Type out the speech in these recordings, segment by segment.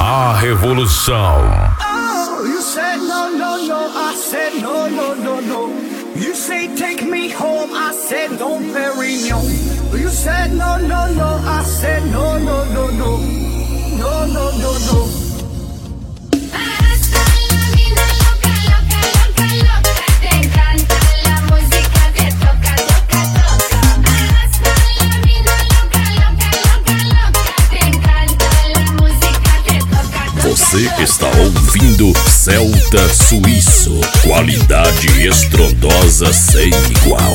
A revolução. Oh, you said no, no, no, I said no, no, no, no. You say take me home, I said Dom Perignon. You said no, no, no, I said no, no, no, no. No, no, no, no. Você está ouvindo Celta Suíço, qualidade estrondosa sem igual.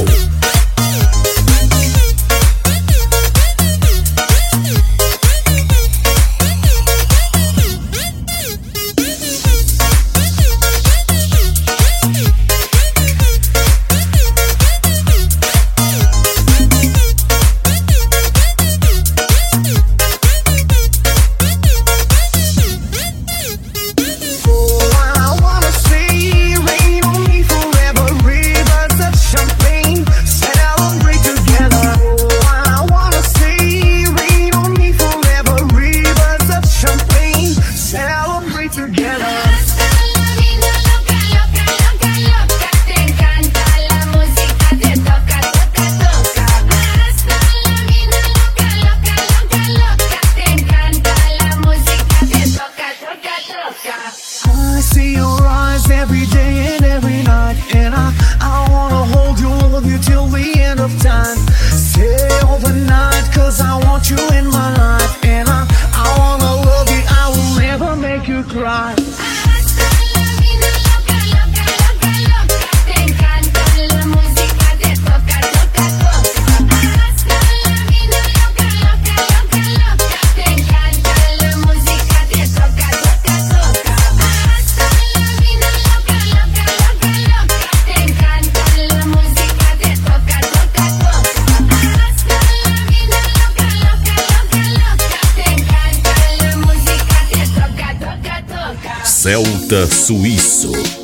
Celta Suíço.